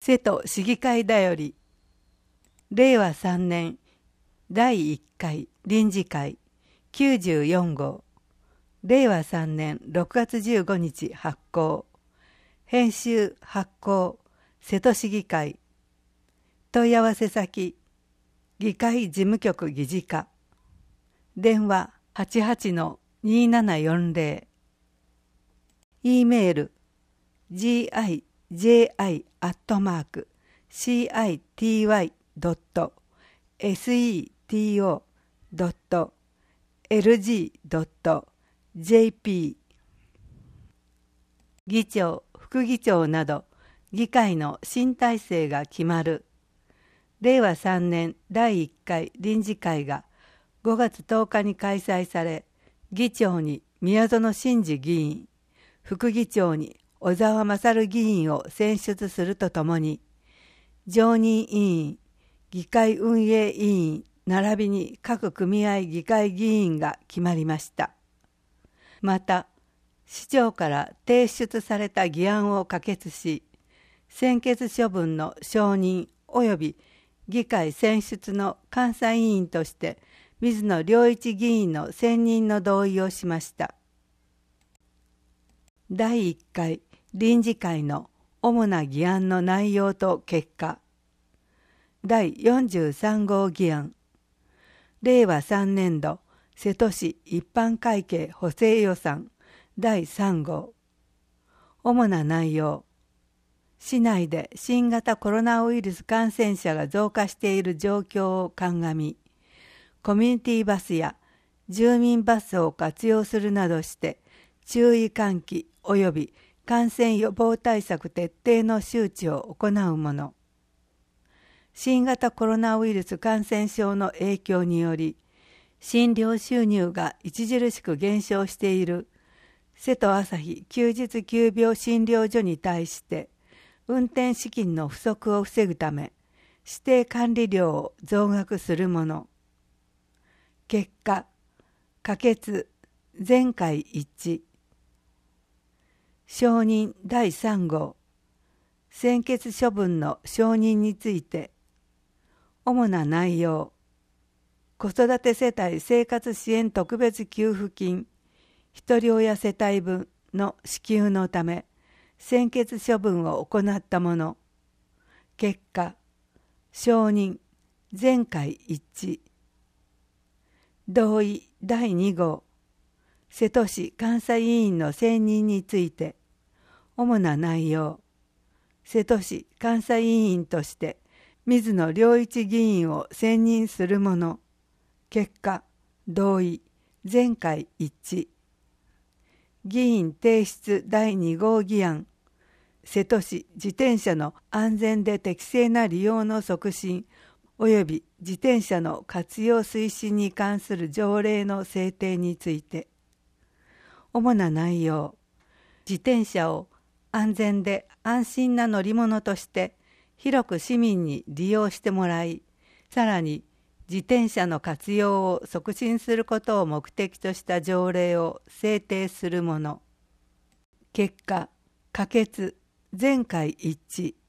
瀬戸市議会だより令和3年第1回臨時会94号令和3年6月15日発行編集発行瀬戸市議会問い合わせ先議会事務局議事課電話88-2740 E メール giji.city.seto.lg.jp 議長、副議長など議会の新体制が決まる。令和3年第1回臨時会が5月10日に開催され、議長に宮園真司議員、副議長に小沢勝議員を選出するとともに、常任委員、議会運営委員並びに各組合議会議員が決まりました。また、市長から提出された議案を可決し、専決処分の承認及び議会選出の監査委員として水野良一議員の選任の同意をしました。第1回臨時会の主な議案の内容と結果。第43号議案。令和3年度瀬戸市一般会計補正予算第3号。主な内容。市内で新型コロナウイルス感染者が増加している状況を鑑み、コミュニティバスや住民バスを活用するなどして注意喚起及び感染予防対策徹底の周知を行うもの。新型コロナウイルス感染症の影響により、診療収入が著しく減少している瀬戸朝日休日急病診療所に対して、運転資金の不足を防ぐため、指定管理料を増額するもの。結果、可決、全会一致。承認第3号。専決処分の承認について、主な内容。子育て世帯生活支援特別給付金、ひとり親世帯分の支給のため、専決処分を行ったもの。結果、承認、全会一致。同意第2号。瀬戸市監査委員の選任について、主な内容。瀬戸市監査委員として、水野良一議員を選任するもの。結果、同意、全会一致。議員提出第2号議案。瀬戸市自転車の安全で適正な利用の促進及び自転車の活用推進に関する条例の制定について。主な内容。自転車を安全で安心な乗り物として広く市民に利用してもらい、さらに自転車の活用を促進することを目的とした条例を制定するもの。結果、可決、全会一致。